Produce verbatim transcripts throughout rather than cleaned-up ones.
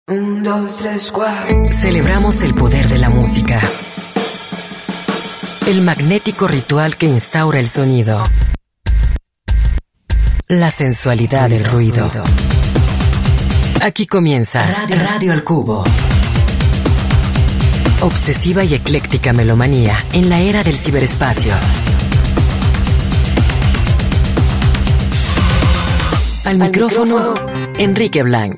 Un, dos, tres, cuatro. Celebramos el poder de la música. El magnético ritual que instaura el sonido. La sensualidad del ruido. Aquí comienza Radio, Radio al Cubo. Obsesiva y ecléctica melomanía en la era del ciberespacio. Al micrófono, Enrique Blanc.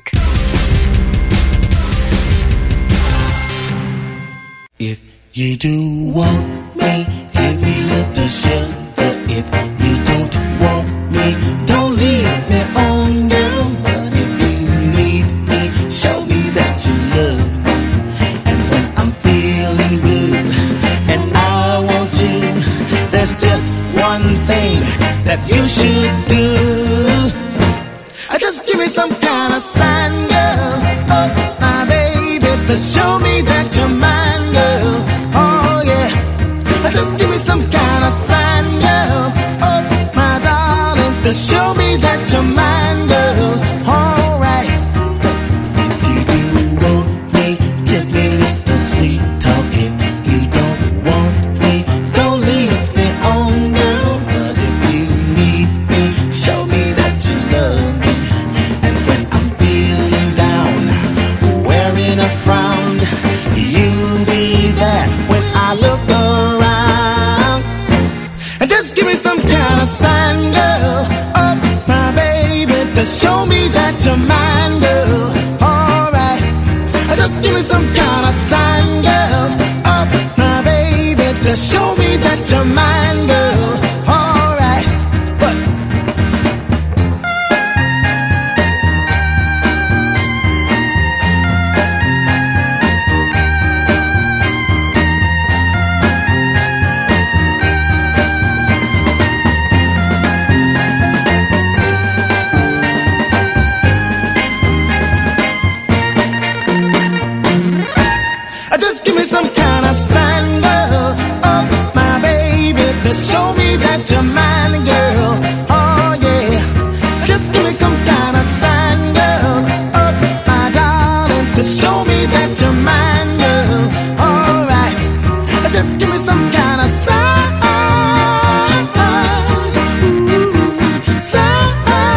If you do want me, give me little sugar. If you don't want me, don't leave me on, girl. But if you need me, show me that you love me. And when I'm feeling blue and I want you, there's just one thing that you should do. Just give me some kind of sign, girl. Oh, my baby, to show me that you're mine, girl. Oh, yeah. Just give me some kind of sign, girl. Oh, my darling, to show me that you're mine, girl. All right. If you do want me, give me little sweet talk. If you don't want me, don't leave me on, girl. But if you need me, show me that you love me. A frown, you be there when I look around. And just give me some kind of sign, girl. Oh, my baby, to show me that you're mine, girl. Alright. Just give me some kind of sign, girl. Oh, my baby, to show me that you're mine, girl. Alright. But show me that you're mine, girl. Oh, yeah. Just give me some kind of sign, girl. Oh, my darling, to show me that you're mine, girl. All right. Just give me some kind of sign. Ooh, sign.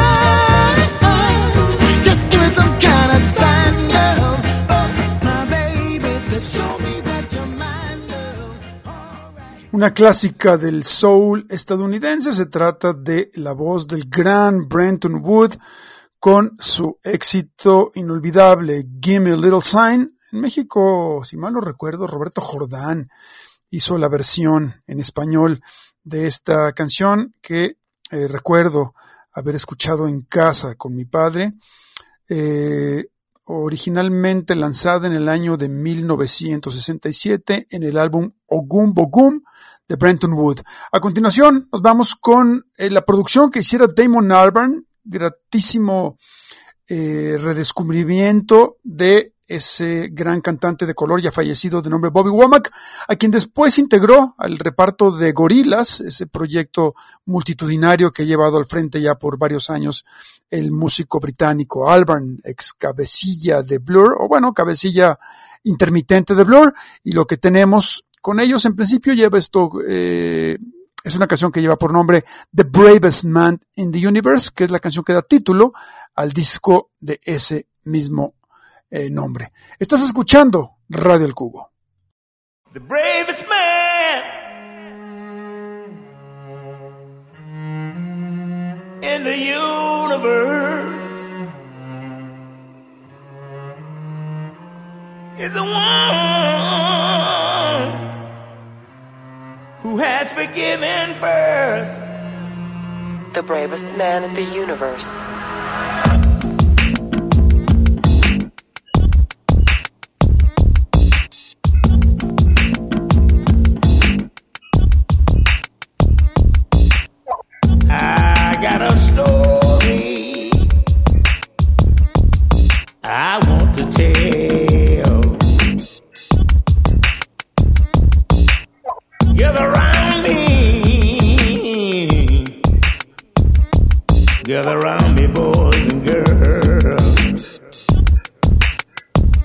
Just give me some kind of sign, girl. Oh, my baby, to show me that you're mine, girl. All right. Una clásica del soul estadounidense, se trata de la voz del gran Brenton Wood con su éxito inolvidable Gimme a Little Sign. En México, si mal no recuerdo, Roberto Jordán hizo la versión en español de esta canción que eh, recuerdo haber escuchado en casa con mi padre, eh, originalmente lanzada en el año de mil novecientos sesenta y siete en el álbum Ogum Bogum de Brenton Wood. A continuación nos vamos con eh, la producción que hiciera Damon Albarn, gratísimo eh, redescubrimiento de ese gran cantante de color ya fallecido de nombre Bobby Womack, a quien después integró al reparto de Gorillaz, ese proyecto multitudinario que ha llevado al frente ya por varios años el músico británico Albarn, ex cabecilla de Blur, o bueno, cabecilla intermitente de Blur, y lo que tenemos con ellos en principio lleva esto, eh, es una canción que lleva por nombre The Bravest Man in the Universe, que es la canción que da título al disco de ese mismo eh, nombre. Estás escuchando Radio El Cubo. The bravest man in the universe is the one who has forgiven first. The bravest man in the universe. I got a story I want to tell. Gather around me, gather around me, boys and girls.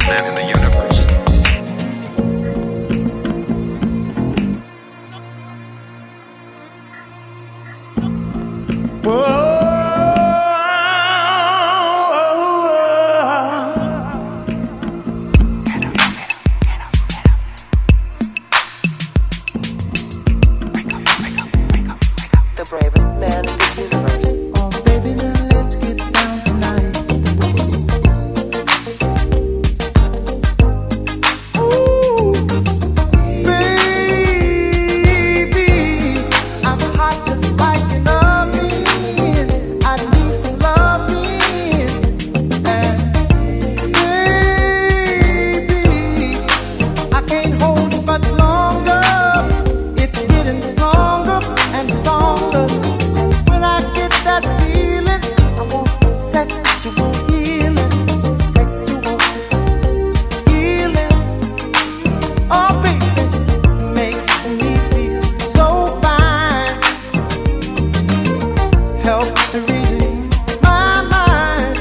live in the universe. The bravest man in the universe. Oh, baby, now let's get down tonight. Ooh, baby, I'm hot just like an oven. I need some loving. And baby, I can't hold it much longer. It's getting stronger and stronger. When I get that feeling, I want sexual healing, sexual healing. Oh, baby, makes me feel so fine. Helps to relieve my mind.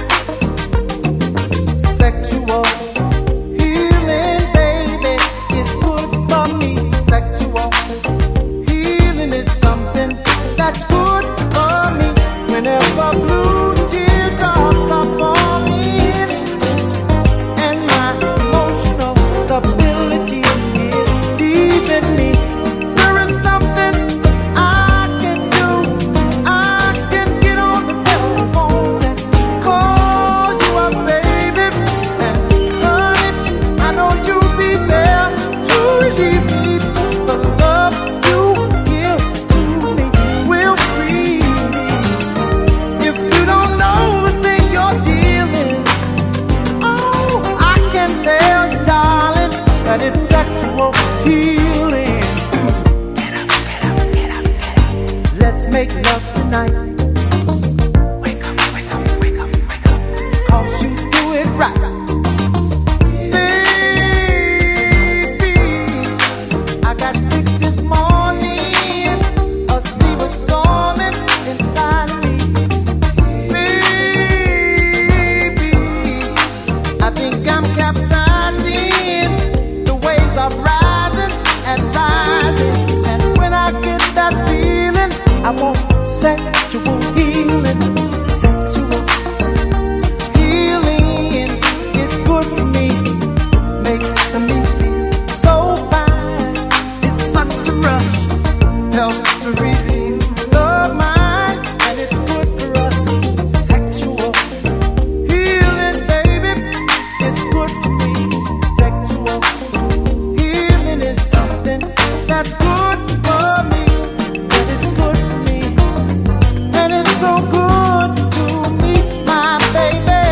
Sexual healing, baby, is good for me. Sexual healing is something that's good for me. Whenever blue teardrops are falling and my emotional stability is leaving me, there is something I can do. I can get on the telephone and call you up, baby, and honey, I know you'll be there to relieve me. The love you give to me will free me. If you don't know the thing you're dealing, oh, I can tell you, darling, that it's sexual healing. Get up, get up, get up, get up. Let's make love tonight. Wake up, wake up, wake up, wake up. 'Cause you do it right. Baby, I got sick this morning. A sea was storming inside of me. Baby, I think I'm capsizing. The waves are rising and rising. And when I get that feeling, I want sexual healing. Sexual healing is good for me. Makes me feel so fine. It's such a rush. Helps to relieve the mind. And it's good for us. Sexual healing, baby. It's good for me. Sexual healing is something that's good for me. That is good for me. And it's so good to me, my baby.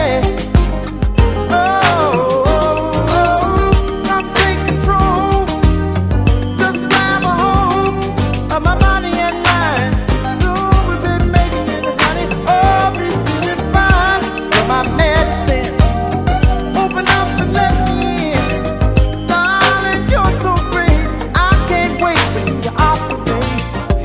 Oh, oh, oh, come take control. Just grab a hold of my body and mind. Soon we've been making it, honey. Oh, we feeling fine. You're my medicine. Open up and let me in. Darling, you're so great. I can't wait when you operate.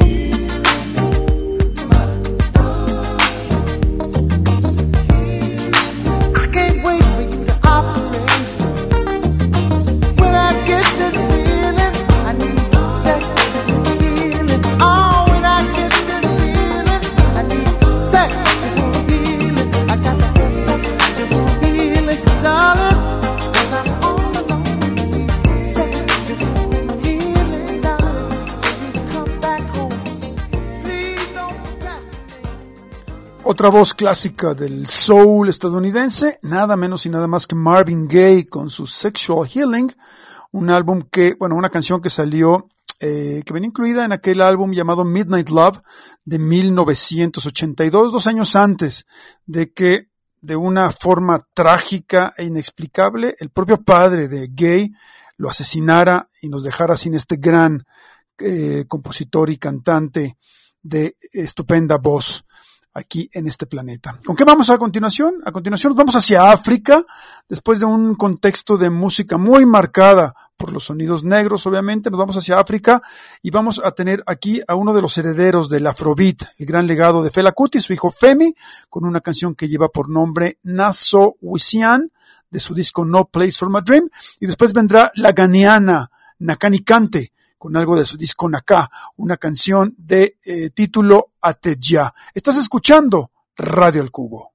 I can't wait for you to operate. When I get this feeling, I need sexual healing. Oh, when I get this feeling, I need sexual healing. I got to get sexual healing, darling, 'cause I'm all alone. Sexual healing, darling, till you come back home. Please don't procrastinate. Otra voz clásica del soul estadounidense, nada menos y nada más que Marvin Gaye con su Sexual Healing, un álbum que, bueno, una canción que salió, eh, que venía incluida en aquel álbum llamado Midnight Love de mil novecientos ochenta y dos, dos años antes de que, de una forma trágica e inexplicable, el propio padre de Gaye lo asesinara y nos dejara sin este gran eh, compositor y cantante de estupenda voz aquí en este planeta. ¿Con qué vamos a continuación? A continuación nos vamos hacia África, después de un contexto de música muy marcada por los sonidos negros, obviamente, nos vamos hacia África y vamos a tener aquí a uno de los herederos del Afrobeat, el gran legado de Fela Kuti, su hijo Femi, con una canción que lleva por nombre Naso Wisian, de su disco No Place for My Dream, y después vendrá La Ganiana, Nakanikante, con algo de su disco Naka, una canción de eh, título Ateya. Estás escuchando Radio al Cubo.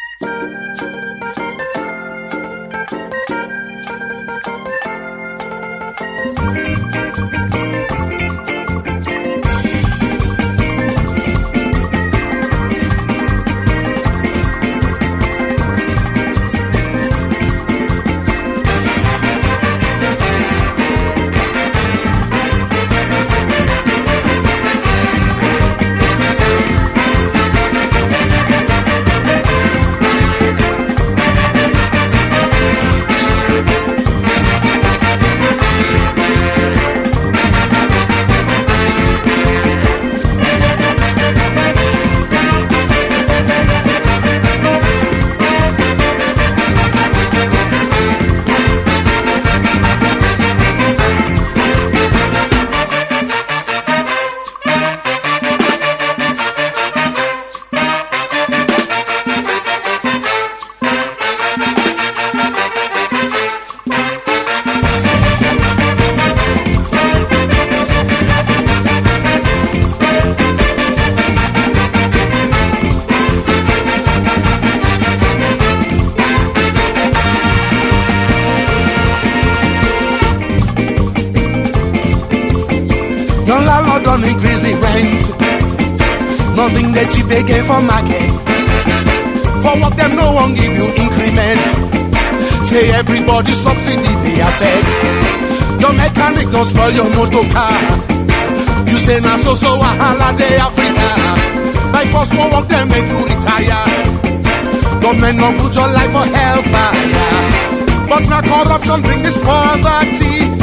Don't increase the rent. Nothing that cheap again for market. For work them no one give you increment. Say everybody subsidy they affect. Your mechanic don't spoil your motor car. You say na so so wahala dey Africa. By force one work them make you retire. Government no put your life for hellfire. But na corruption bring this poverty.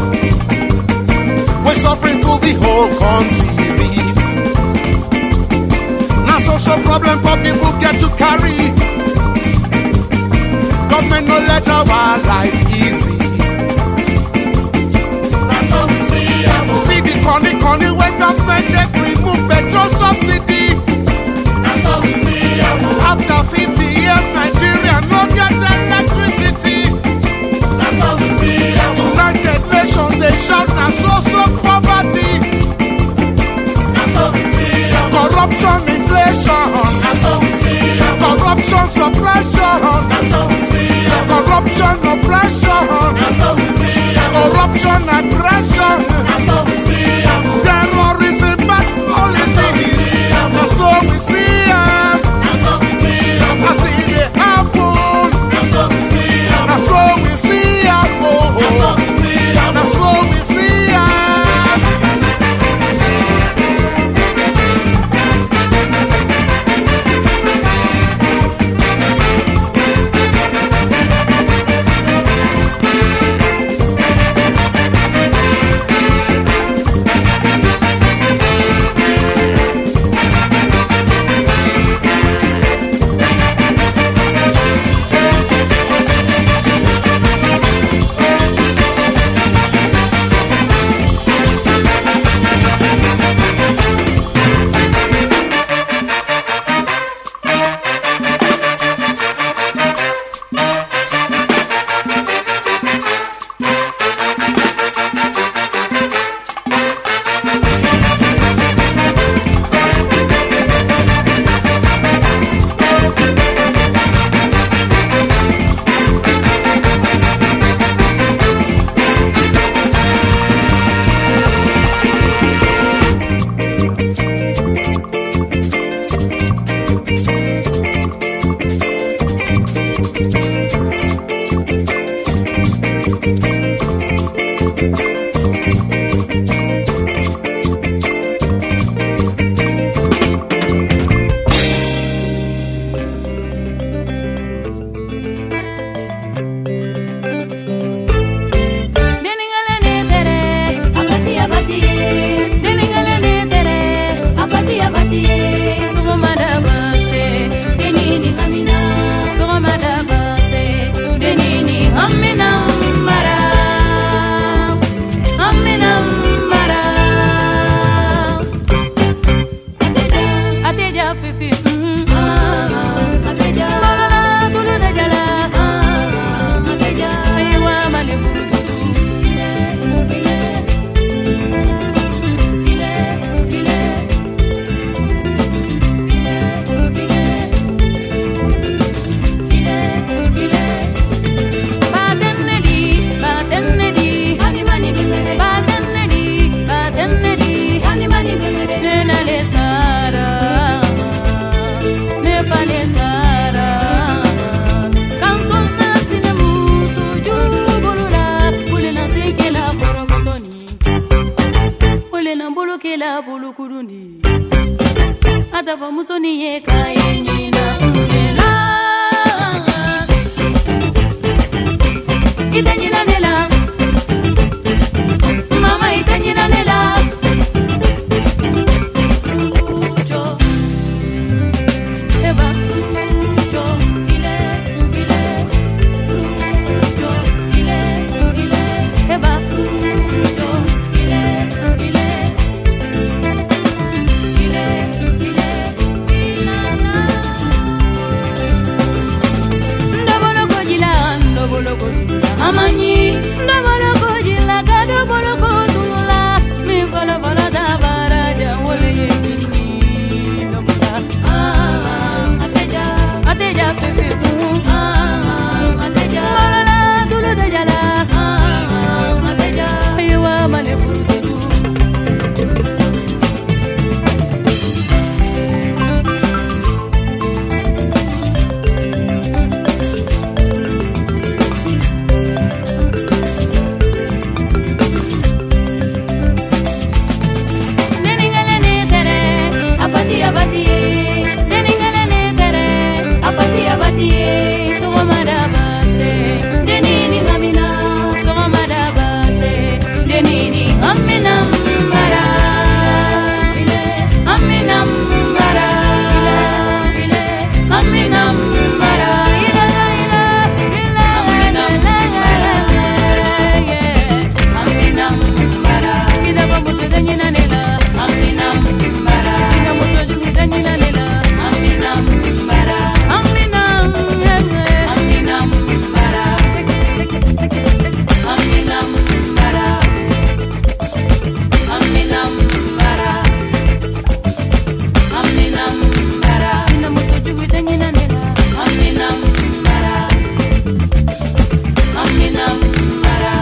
We're suffering through the whole country. Now social problem for people get to carry. Government no let our life easy. Now so we see, see the corny corny when government take remove petrol subsidy. Now so we see, after fifty years Nigeria no get electricity. Now so we see, United Nations they shout now so so poverty. Now so we see, corruption, inflation. Now so we see, corruption, suppression. Now so we see, corruption, oppression. Dabo musoni ye kayenina ulela. Itanyina nela. Mama itanyina nela. Ujo. Eva. Ujo. Ile. Ile. Ujo. Ile. Ile. Eva. Ujo. Ile. Ile. Ile. Ile. Ilala. Ndabolo kojila. Ndabolo kojila. Amanyi. Ndabolo kojila. Kadabolo kojila. Mi kola kola da baraja. Wole yekini. Ndokuta. Ah. Ateja. Ateja pepe. Ah. Ateja. Malala. Dulu dajala. Ah. Ateja. Aywa male furudu. Deningale ne tere, afati afati. Deningale ne tere, afati afati. Somo madabase, denini amina. Somo madabase, denini amina mara. Ile amina mara. Ile ile amina mara. Ile ile ile amina mara. Amina mara. Ida bamu tedanyina nela. Amina mara. Singa moto jugu tedanyina nela. Amina mara. Amina mara. Amina mara. Seke seke seke seke. Amina mara. Amina mara. Amina mara. Singa moto jugu tedanyina nela. Amina mara. Amina mara.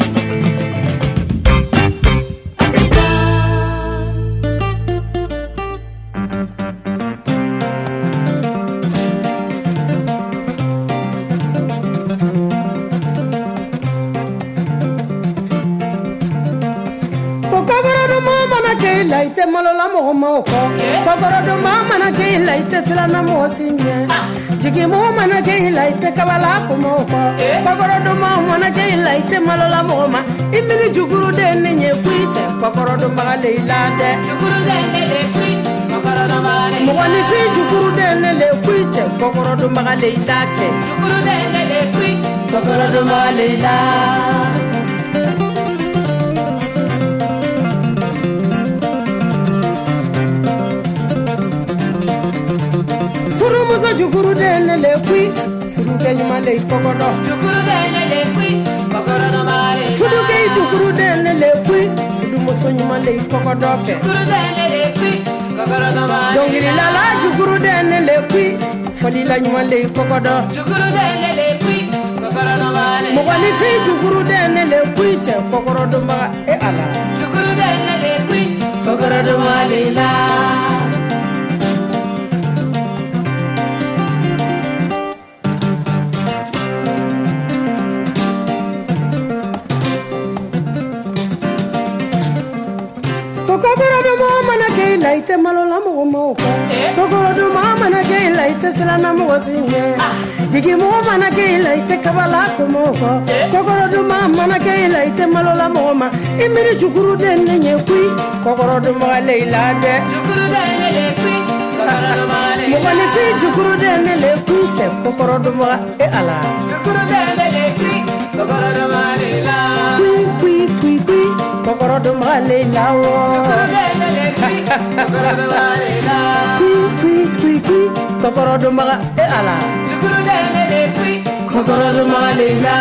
Kokoro do mama na ke laite malola mo moko. Kokoro do mama na ke laite sila na mo sinye. Jigi mo mana ke laite kabala ko moko. Kokoro do mama na ke laite malola mo ma. Imini juguru de nenye kuite. Kokoro do mama le ilade. Juguru de ne le kuite. Kokoro do mama le. Mo wani fi juguru de ne le kuite. Kokoro do mama le ilake. Juguru de ne le kuite. Kokoro do mama le ilade. Furu muso juguru de ne le kui. Furu ke nyuma le kokodo. Juguru de ne le kui. Kokoro do male. Furu ke juguru de ne le kui. Furu muso nyuma le kokodo ke. Juguru de ne le kui. Kokoro do male. Dongiri la la juguru de ne le kui. Fali la nyuma le kokodo. Juguru de ne le kui. Kokoro do male. Mo wani fi juguru de ne le kui che kokoro do ma e ala. Juguru de ne le kui. Kokoro do male la. Kokoro do mama na ke laite malola mo moko. Kokoro do mama na ke laite sila na mo sinye. Jigi mo mana ke laite kabala ko moko. Kokoro do mama na ke laite malola mo ma. Imiri juguru de nenye kui. Kokoro do ma le ilade. Juguru de ne le kui. Kokoro do ma le. Mo wani fi juguru de ne le kui che kokoro do ma e ala. Juguru de ne le kui. Kokoro do ma le la. Kui kui kui kui. Kokoro do ma le la wo. Juguru de ne le kui. Kokoro do ma le la. Kui kui kui kui. Kokoro do ma e ala. Juguru de ne le kui. Kokoro do ma le la.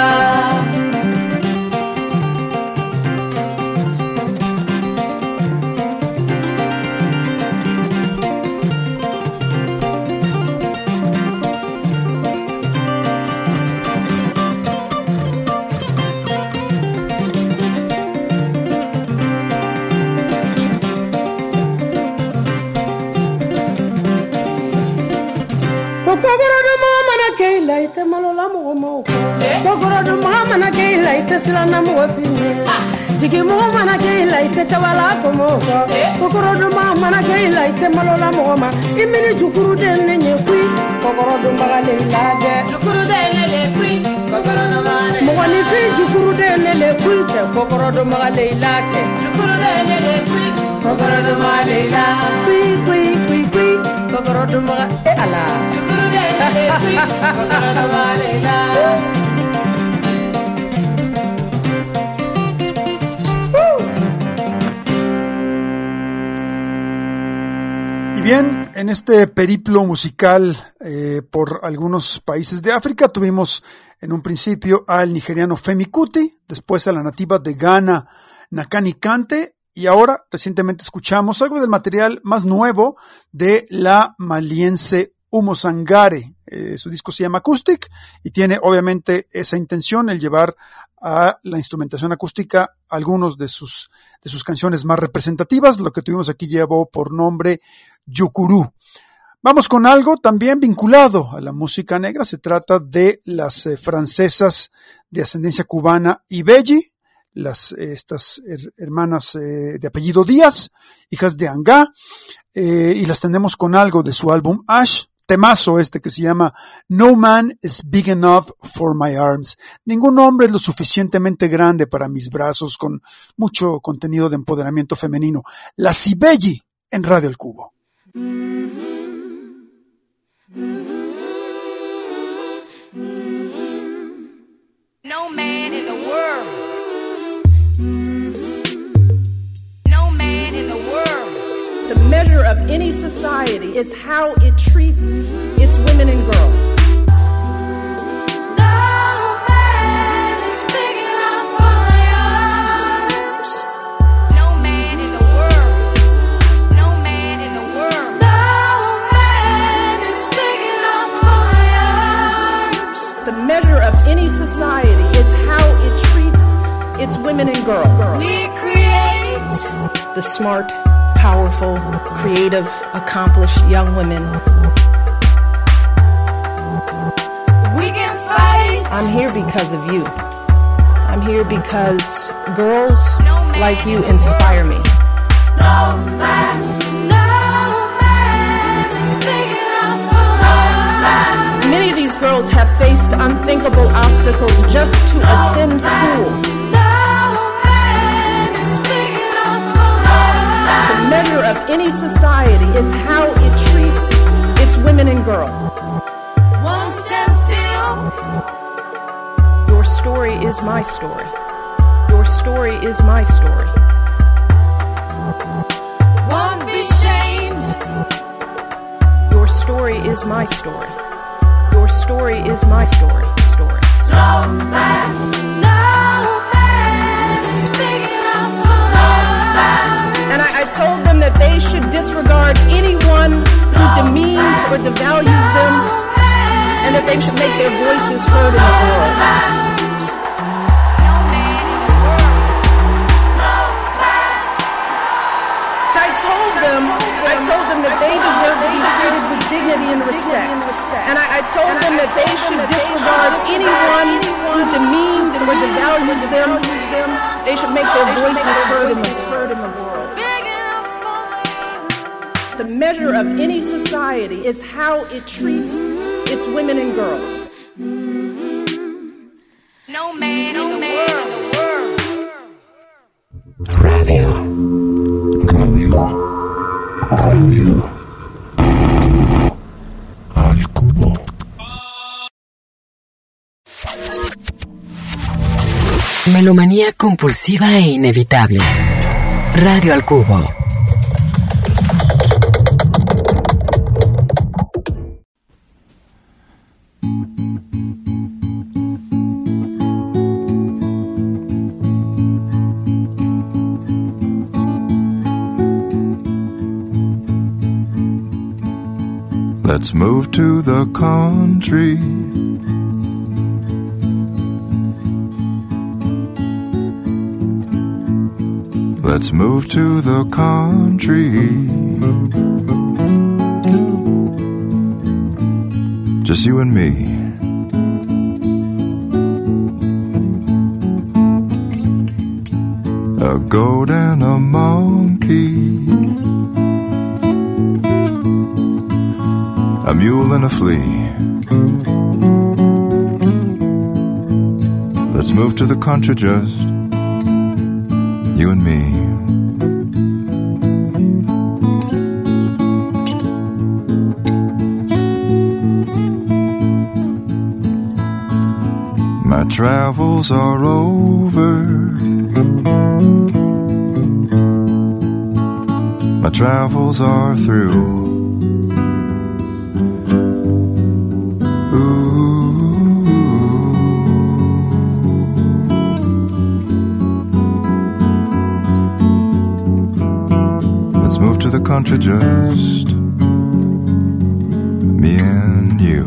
Kokoro do mama na ke laite malola mo mo. Kokoro do mana ke ilaite silana muwasine jigi mo mana ke ilaite kabala komoko kokoro duma mana ke ilaite malola moma imini jukuru denne nyekui kokoro duma gale lade jukuru denne le kui kokoro duma mo wani fi jukuru denne le kui che kokoro duma gale lake jukuru denne le kui kokoro duma le la kui kui kui kui kokoro duma e ala jukuru denne le kui kokoro duma le la. Bien, en este periplo musical eh, por algunos países de África tuvimos en un principio al nigeriano Femi Kuti, después a la nativa de Ghana Nakani Kante y ahora recientemente escuchamos algo del material más nuevo de la maliense Umo Sangare. Eh, su disco se llama Acoustic y tiene obviamente esa intención, el llevar a la instrumentación acústica algunos de sus, de sus canciones más representativas. Lo que tuvimos aquí llevó por nombre Yukuru. Vamos con algo también vinculado a la música negra. Se trata de las eh, francesas de ascendencia cubana Ibelli, las, eh, estas her- hermanas eh, de apellido Díaz, hijas de Anga, eh, y las tenemos con algo de su álbum Ash. Temazo este que se llama No Man is Big Enough for My Arms. Ningún hombre es lo suficientemente grande para mis brazos, con mucho contenido de empoderamiento femenino. Las Ibelli en Radio El Cubo. No man in the world. No man in the world. The measure of any society is how it treats its women and girls. No man is big enough for my arms. No man in the world. No man in the world. No man is big enough for my arms. The measure of any society is how it treats its women and girls. We create The smart, powerful, creative, accomplished young women. We can fight. I'm here because of you. I'm here because girls like you inspire me. No man, no man is big enough for my arms. Many of these girls have faced unthinkable obstacles just to attend school. No man is big enough for my The measure of any society is how it treats its women and girls. One stand still. Your story is my story. Your story is my story. Won't be shamed. Your story is my story. Your story is my story. Story. No man, no man is big enough for my arms. And I, I told them that they should disregard anyone who demeans or devalues them, and that they should make their voices heard in the world. I told them, I told them that they deserve to be treated with dignity and respect. And I, I told them that they should disregard anyone who demeans or devalues them. They should make their voices heard in the world. Big enough for my The measure of any society is how it treats its women and girls. no man in the world. Radio. Radio. Radio. Al cubo. Melomanía compulsiva e inevitable. Radio al Cubo. Let's move to the country. Let's move to the country. Just you and me. a goat and a monkey, a mule and a flea. Let's move to the country, just you and me. My travels are over. My travels are through. Let's move to the country, just me and you.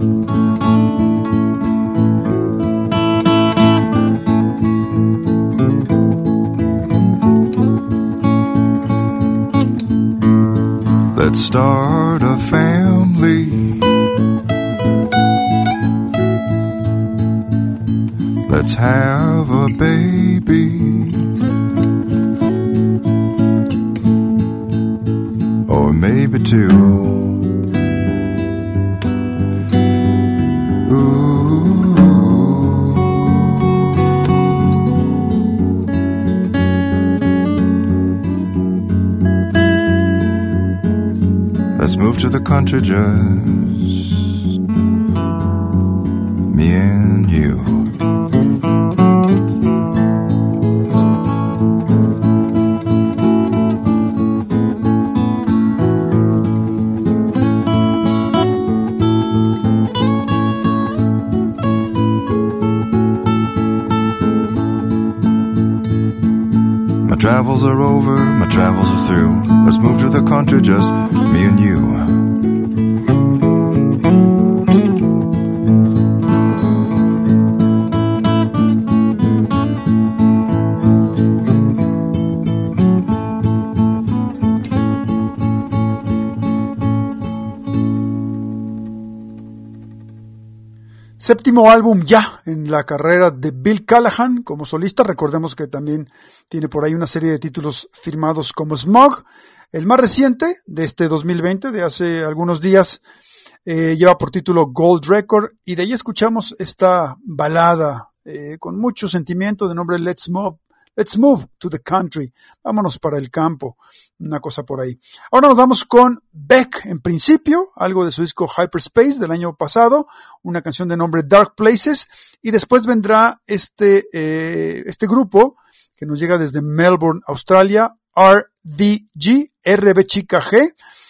Let's start a family. Let's have a baby. Or maybe two. Ooh. Let's move to the country, just me and you. My travels are over, my travels are through. Let's move to the country, just me and you. Séptimo álbum ya en la carrera de Bill Callahan como solista. Recordemos que también tiene por ahí una serie de títulos firmados como Smog. El más reciente de este dos mil veinte, de hace algunos días, eh, lleva por título Gold Record, y de ahí escuchamos esta balada eh, con mucho sentimiento de nombre Let's Move. Let's move to the country. Vámonos para el campo. Una cosa por ahí. Ahora nos vamos con Beck, en principio, algo de su disco Hyperspace del año pasado, una canción de nombre Dark Places, y después vendrá este, eh, este grupo que nos llega desde Melbourne, Australia, R V G, R V chica G,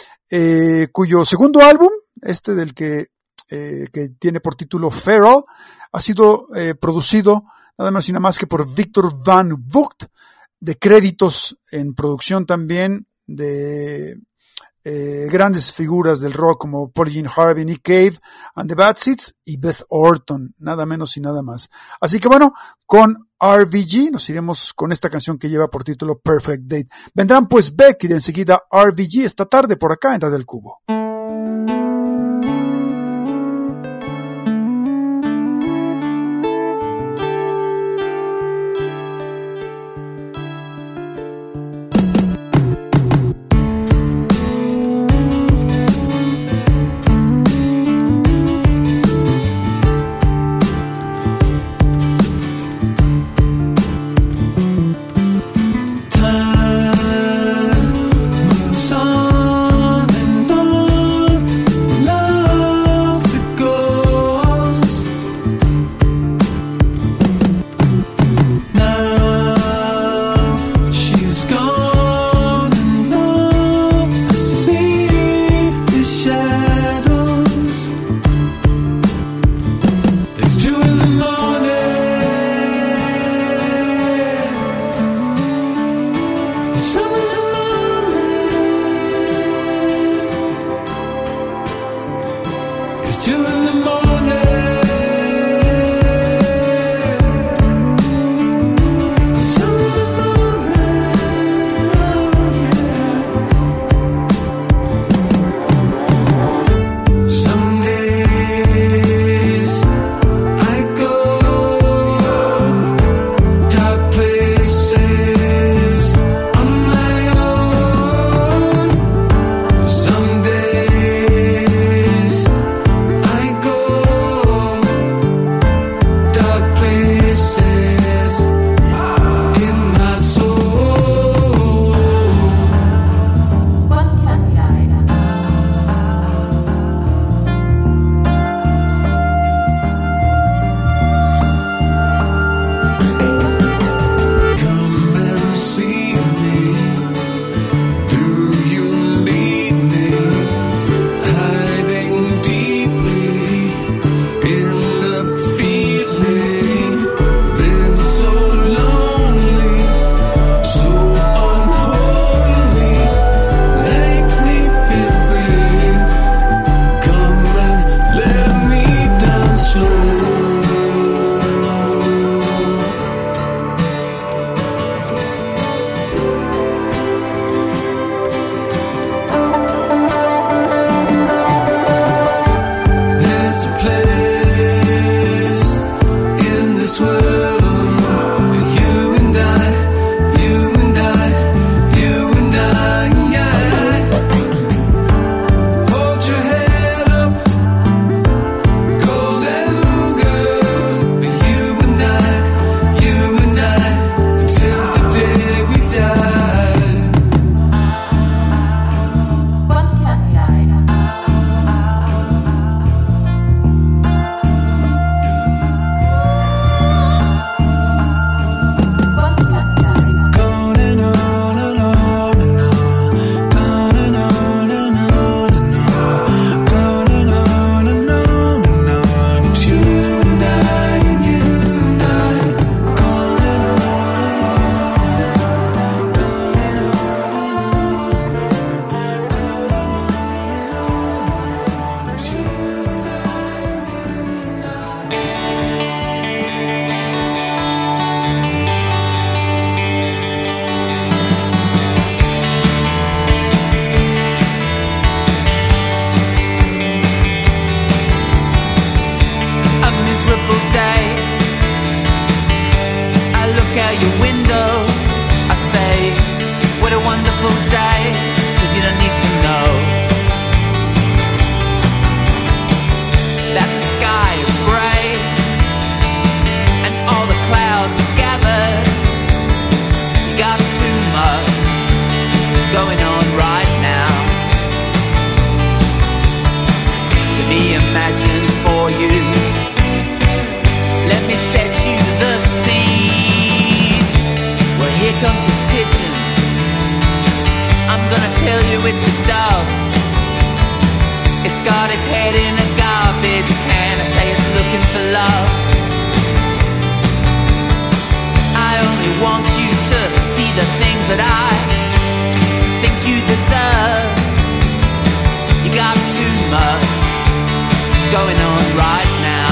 eh, cuyo segundo álbum, este del que, eh, que tiene por título Feral, ha sido eh, producido nada menos y nada más que por Victor Van Vogt, de créditos en producción también de eh, grandes figuras del rock como Paul Jean Harvey, Nick Cave and the Bad Seeds y Beth Orton, nada menos y nada más. Así que bueno, con R V G nos iremos con esta canción que lleva por título Perfect Date. Vendrán pues Beck y de enseguida R V G esta tarde por acá en Radio El Cubo. Time moves on and on. out your window, I say, what a wonderful day, 'cause you don't need to know that the sky is grey and all the clouds are gathered. You got too much going on right now. Let me imagine for you, let me set you the scene. Well, here comes this pigeon, I'm gonna tell you it's a dove. It's got its head in a garbage can, I say it's looking for love. I only want you to see the things that I think you deserve. You got too much going on right now.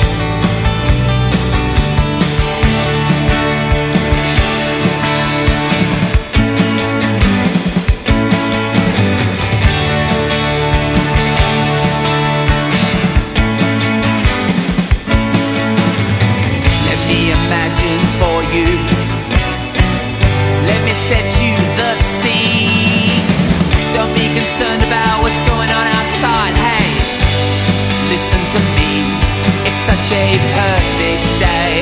Let me imagine for you, let me set you the scene. Don't be concerned about what's going on outside. Hey, listen to me, it's such a perfect day.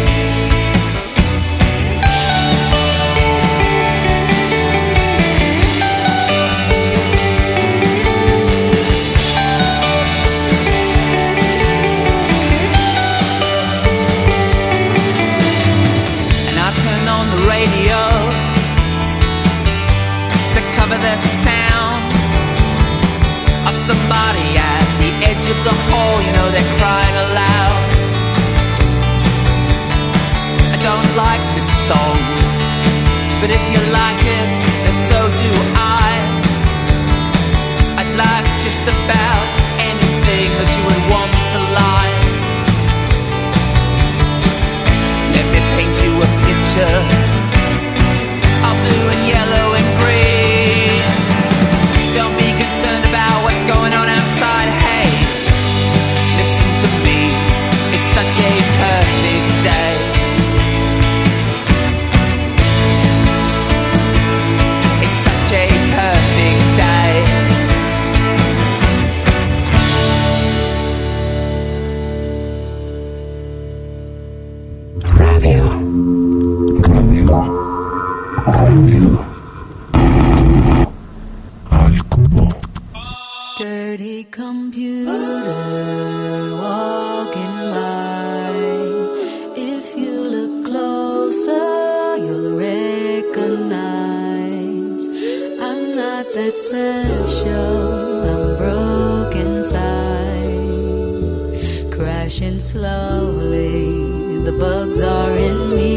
And I turn on the radio to cover the sound of somebody at the edge of the hall, you know they're crying aloud. I don't like this song, but if you like it, then so do I. I'd like just about anything that you would want me to like. Let me paint you a picture of blue and yellow and green. Don't be concerned about what's going on outside. Hey, listen to me, it's such a perfect day. It's such a perfect day. Radio. Radio. Radio. Al cubo. Dirty computer walking by. If you look closer, you'll recognize I'm not that special. I'm broken inside, crashing slowly. The bugs are in me.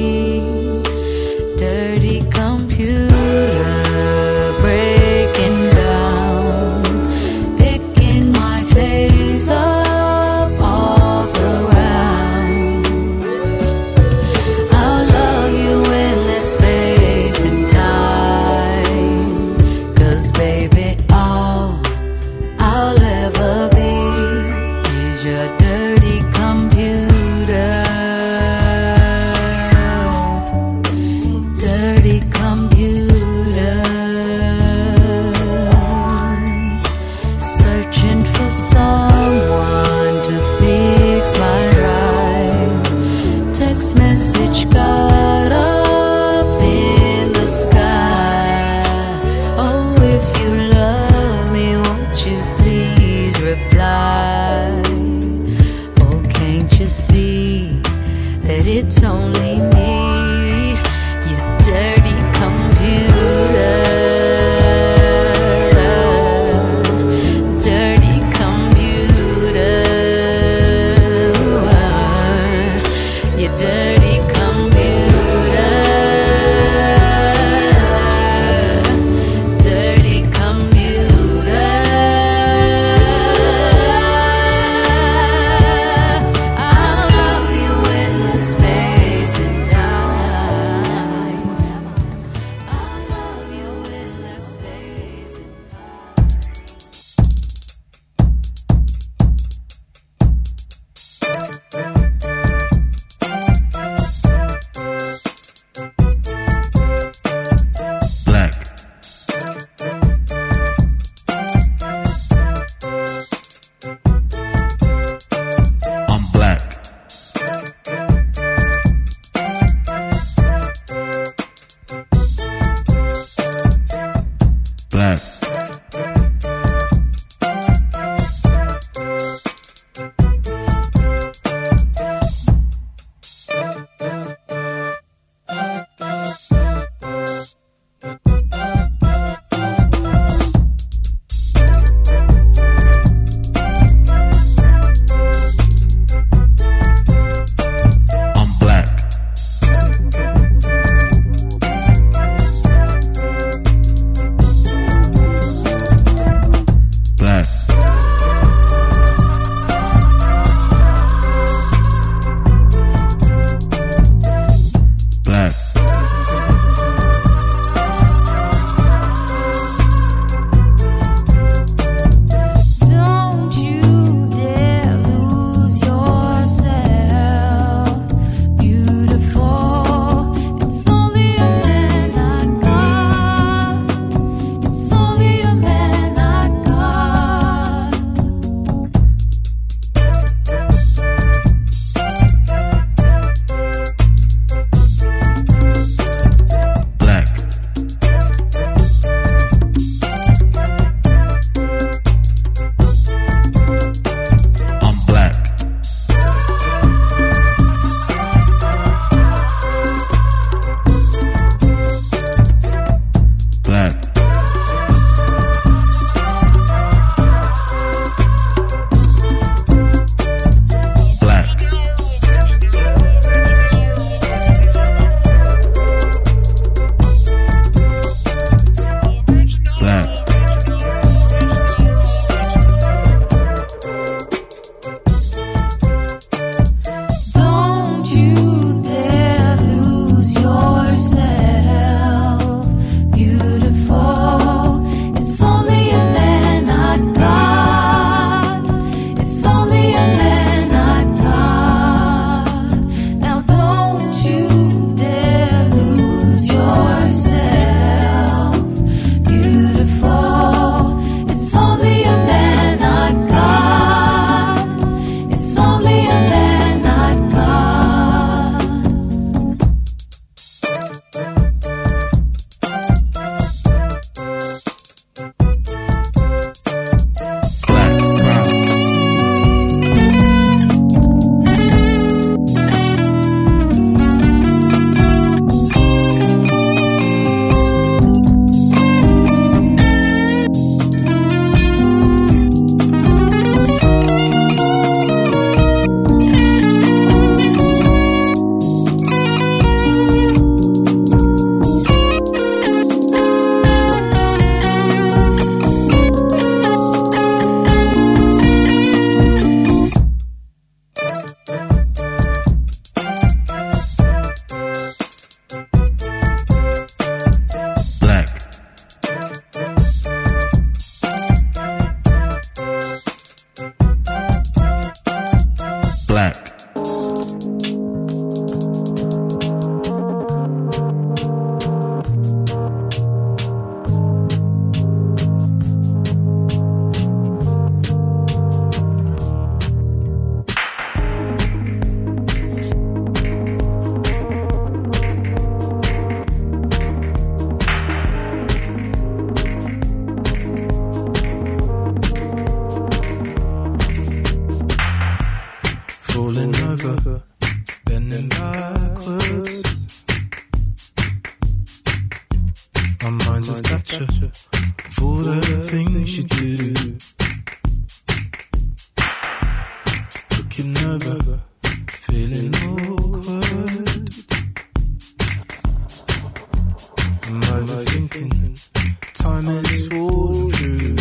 Dirty computer breaking down, picking my face up off the ground. I'll love you in this space and time, 'cause baby My mind's a Thatcher for the things you do. Looking over, feeling awkward. I'm overthinking, time is falling through.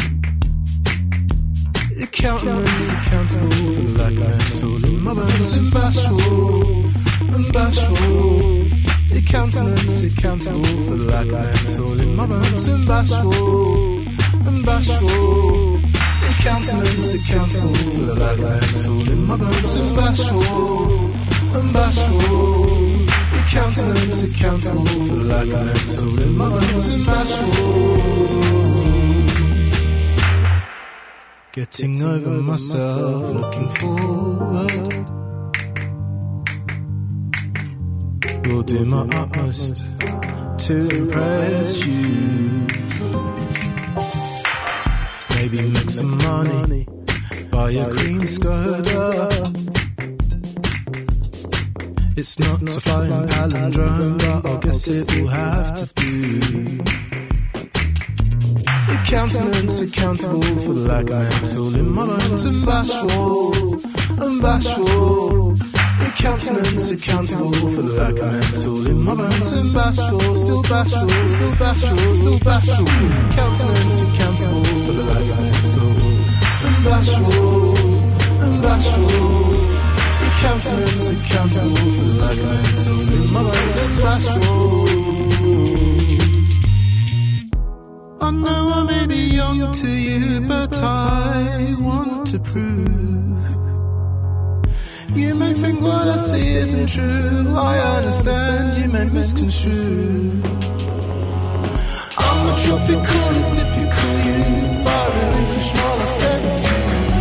Your countenance accountable for the lack of mental in my bones and bashful, and bashful. Your countenance accountable for the lack of mental in my bones and bashful, and bashful. Your countenance accountable for the lack of mental in my bones and bashful, and bashful. Your countenance accountable for the lack of mental in my bones and bashful. Getting over myself, looking forward. Will do my utmost to impress you. Maybe make some money, buy a cream skirt up. It's not a flying palindrome, but I guess it will have to do. Your countenance accountable for the lack of mental in my bones and bashful, and bashful. Your countenance accountable for the lack of mental in my bones and bashful, still bashful, still bashful, still bashful. Countenance accountable for the lack of mental and bashful, and bashful. Your countenance accountable for the lack of mental in my bones and bashful. I know I may be young to you, but I want to prove. You may think what I see isn't true. I understand you may misconstrue. I'm a tropical, a typical you. If I relinquish while I step to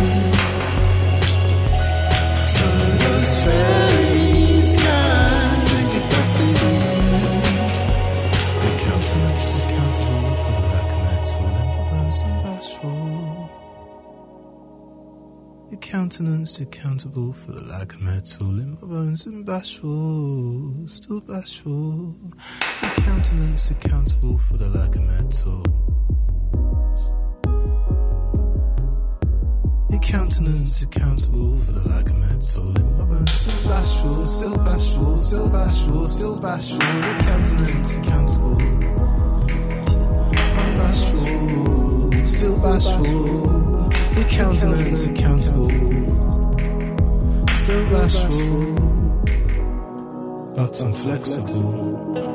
you, so those fairies can bring it back to you. Your countenance accountable for the lack of mental impotence and bashful. Your countenance accountable for the lack of metal in my bones and bashful, still bashful. Your countenance accountable for the lack of metal. Your countenance accountable for the lack of metal in my bones and bashful, still bashful, still bashful, still bashful. Your countenance accountable. I'm bashful, still bashful. Your countenance accountable, still bashful, but I'm flexible.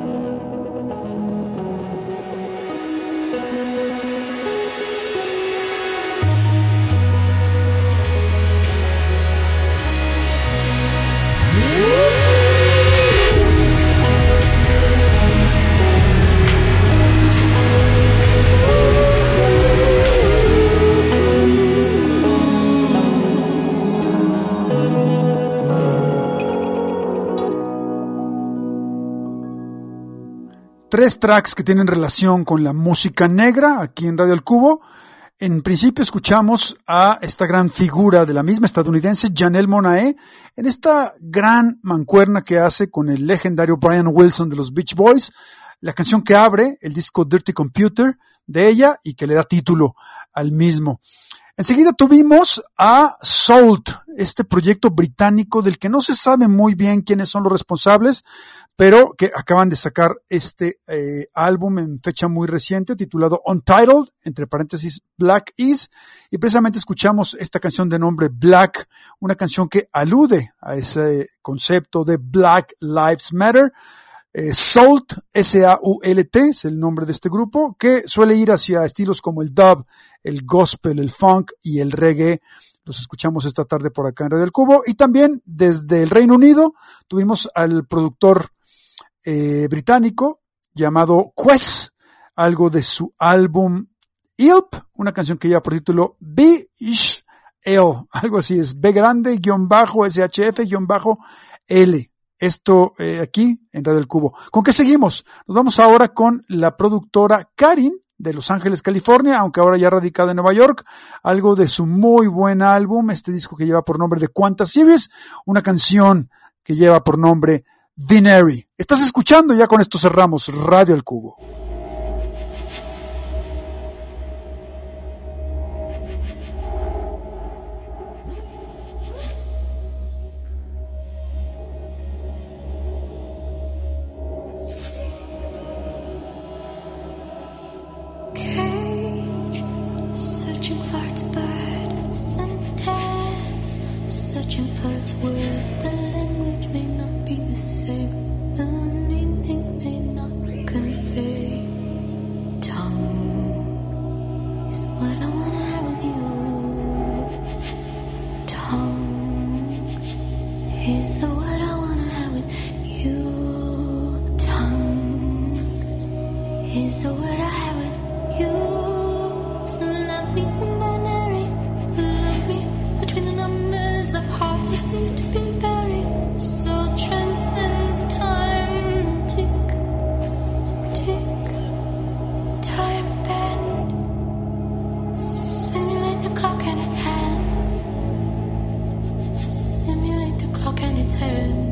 Tres tracks que tienen relación con la música negra aquí en Radio El Cubo. En principio escuchamos a esta gran figura de la misma estadounidense, Janelle Monáe, en esta gran mancuerna que hace con el legendario Brian Wilson de los Beach Boys, la canción que abre el disco Dirty Computer de ella y que le da título al mismo. Enseguida tuvimos a Soult, este proyecto británico del que no se sabe muy bien quiénes son los responsables, pero que acaban de sacar este eh, álbum en fecha muy reciente titulado Untitled, entre paréntesis Black Is, y precisamente escuchamos esta canción de nombre Black, una canción que alude a ese concepto de Black Lives Matter. Eh, Soult, S A U L T, es el nombre de este grupo, que suele ir hacia estilos como el dub, el gospel, el funk y el reggae. Los escuchamos esta tarde por acá en Radio El Cubo. Y también desde el Reino Unido tuvimos al productor eh, británico llamado Quest, algo de su álbum Ilp, una canción que lleva por título B H L, algo así, es B grande, guión bajo, S H F, guión bajo, L. Esto eh, aquí en Radio El Cubo. ¿Con qué seguimos? Nos vamos ahora con la productora Karin de Los Ángeles, California, aunque ahora ya radicada en Nueva York. Algo de su muy buen álbum, este disco que lleva por nombre The Quanta Series, una canción que lleva por nombre Binary. Estás escuchando, ya con esto cerramos Radio El Cubo. Is the word I have with you. So love me binary, love me between the numbers, the hearts you see to be buried. So transcends time, tick, tick, time bend. Simulate the clock and its hand. Simulate the clock and its hand.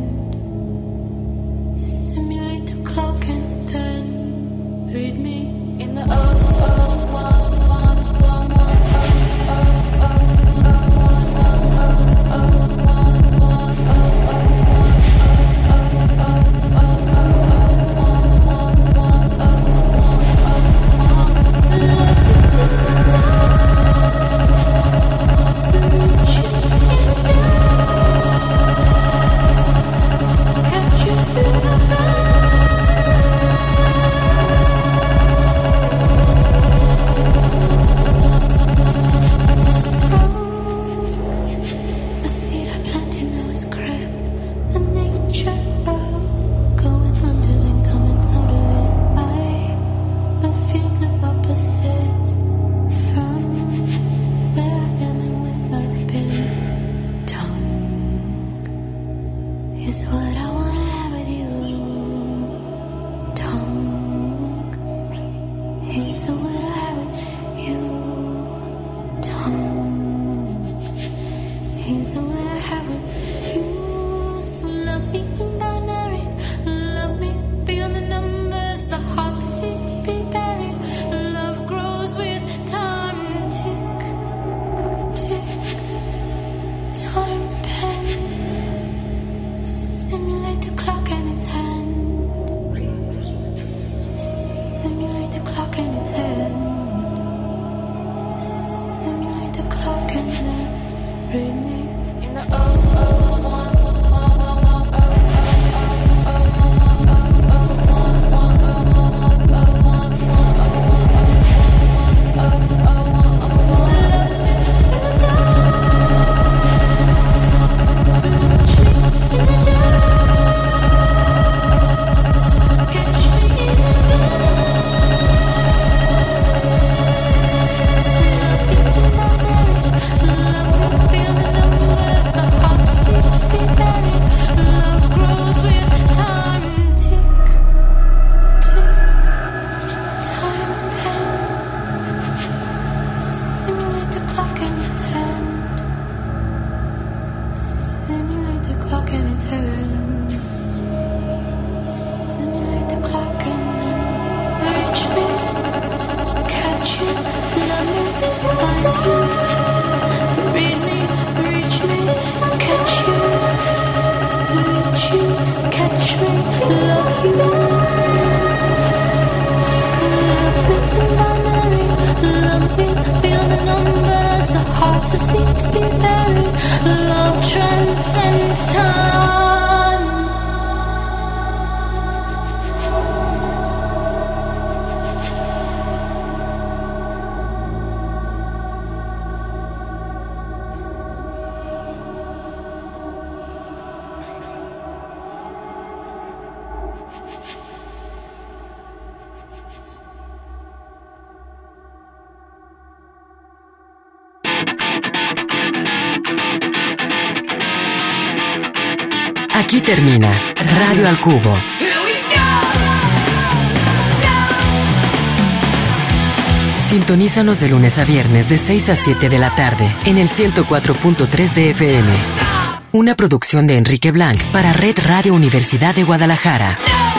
Simulate the clock and then read me in the oh, oh, one, one, one, one, Aquí termina Radio al Cubo. Sintonízanos de lunes a viernes de seis a siete de la tarde en el ciento cuatro punto tres de F M. Una producción de Enrique Blanc para Red Radio Universidad de Guadalajara.